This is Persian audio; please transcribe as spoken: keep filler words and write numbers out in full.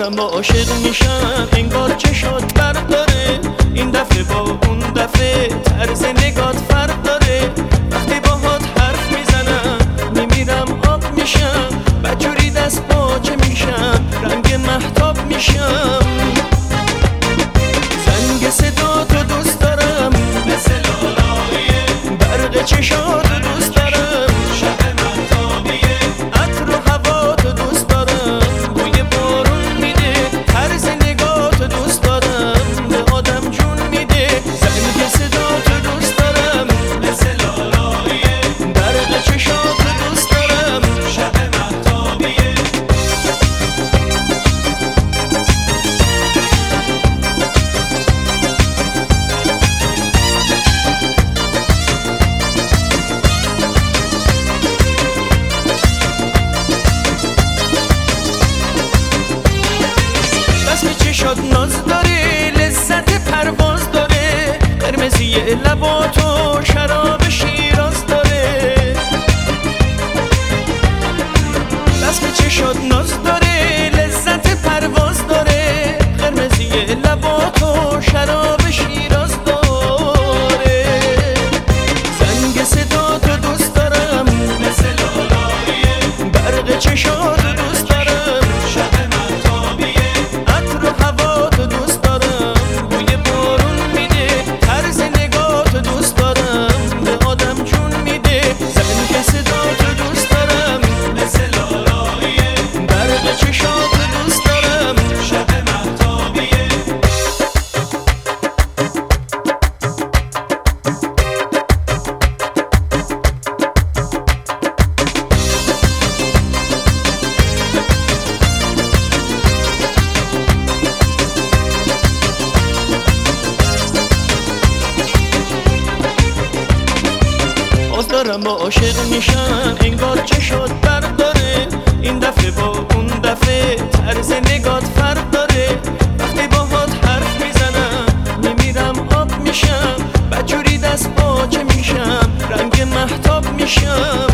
دارم با عاشق میشم انگار چه شد برداره این دفعه با اون دفعه طرز نگات فرق داره وقتی باهات حرف میزنم میمیرم آب میشم بدجوری دست باچه میشم رنگ مهتاب میشم زنگ صدا تو دوست دارم مثل لالاییه برق چشات دوست دارم شب مهتابیه عطر و هوا تو دوست دارم بوی بارون میده طرز نگات دوست دارم به آدم جون میده زنگ صدا تو دوست دارم مثل لالاییه برق چشات دوست دارم شب مهتابیه چشات ناز داره لذت پرواز داره قرمزی لباتو شراب شیراز داره رسم چشات ناز داره لذت پرواز داره قرمزی لباتو شراب شیراز داره زنگ صدا تو دوست دارم مثل لالاییه برق چشات دوست دارم شب مهتابیه عطر و هوا تو دوست دارم بوی بارون میده طرز نگات دوست دارم به آدم جون میده زنگ صدا تو دوست دارم مثل لالاییه برق چشات دوست دارم شب مهتابیه باز دارم با عاشق میشم انگار چه شد برداره این دفعه با اون دفعه طرز نگات فرق داره وقتی باهات حرف میزنم میمیرم آب میشم بدجوری دست باچه میشم رنگ مهتاب میشم